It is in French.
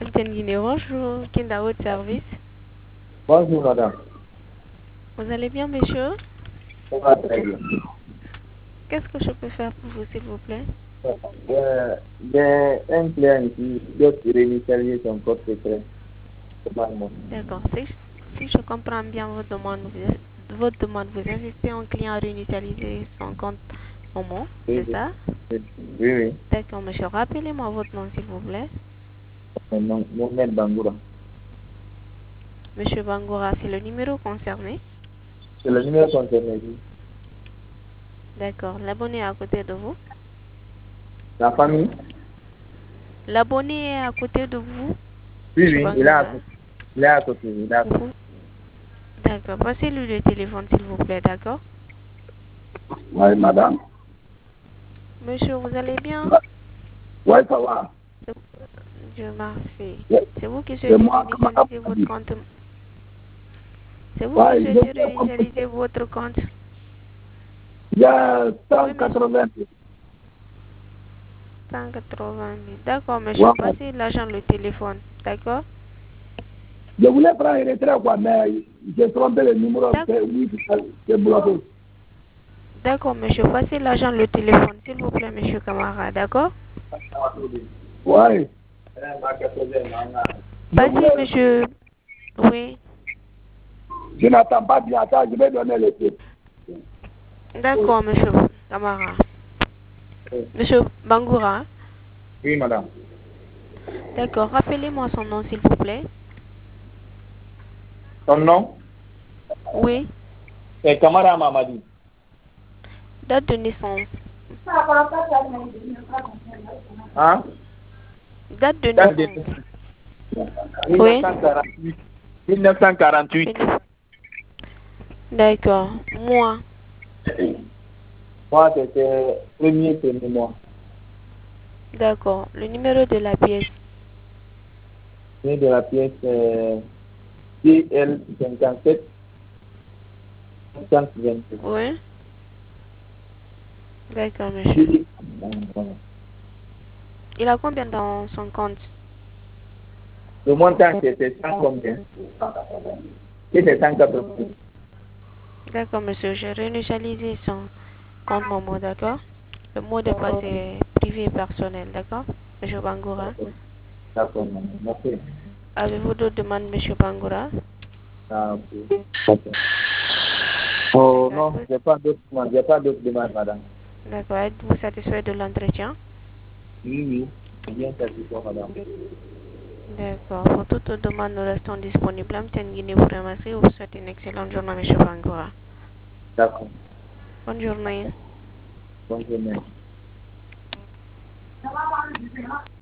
Guinée. Bonjour, Kinda Haute Service. Bonjour madame. Vous allez bien, monsieur? Ça va très bien. Qu'est-ce que je peux faire pour vous, s'il vous plaît? J'ai un client ici qui doit réinitialiser son code secret. D'accord. Si je comprends bien votre demande, vous insistez en client à réinitialiser son compte Momo, Oui, c'est ça? oui. Oui. D'accord, monsieur. Rappelez-moi votre nom, s'il vous plaît. Mohamed Bangoura. Monsieur Bangoura, c'est le numéro concerné? C'est le numéro concerné. Oui. D'accord. L'abonné est à côté de vous? La famille? L'abonné est à côté de vous, Oui, monsieur oui, il est à Bangoura? côté. Il est à côté. Il est à côté. D'accord. Passez-lui le téléphone, s'il vous plaît, d'accord? Oui, madame. Monsieur, vous allez bien? Oui, ça va. Dieu merci. Oui. C'est vous qui C'est souhaitez moi, camarade. réinitialiser votre compte? C'est vous qui Oui, je souhaitez voulais réinitialiser votre compte? il y a Oui, monsieur. 180 000. 180 000. D'accord, monsieur. Ouais. Passez l'agent le téléphone. D'accord? Je voulais prendre un retrait, quoi, mais j'ai trompé le numéro. Oui, c'est bloqué. D'accord, monsieur. Passez l'agent le téléphone, s'il vous plaît, monsieur camarade. D'accord? Oui. Passez, monsieur. Oui. Je n'attends pas bien. Attends, je vais donner le titre. D'accord, monsieur camarade. Oui, Monsieur Bangoura. oui madame. D'accord. Rappelez-moi son nom, s'il vous plaît. Ton nom? Oui. C'est Kamara Mamadi. Date de naissance. Hein? Date de Date de naissance. Oui. 1948. 1948. D'accord. Moi. Moi, c'était premier mois. D'accord. Le numéro de la pièce. Le de la pièce DL 57 527. Oui. D'accord, monsieur. Il a combien dans son compte? Le montant, c'était 100 combien? C'était 180. D'accord, monsieur. J'ai réinitialisé son compte Momo, d'accord? Le mot de passe est privé et personnel, d'accord? Monsieur Bangoura. D'accord, merci. Avez-vous d'autres demandes, monsieur Bangoura? Ah, ok. Ok. Oh D'accord. non, j'ai pas d'autres demandes. J'ai pas d'autres demandes, madame. D'accord. Êtes-vous satisfait de l'entretien? Oui, oui. C'est bien satisfait, madame. D'accord. Pour toute demande, nous restons disponibles. Amten Guinée vous remercie. Vous souhaite une excellente journée, monsieur Bangoura. D'accord. Bonne journée. Bonne journée.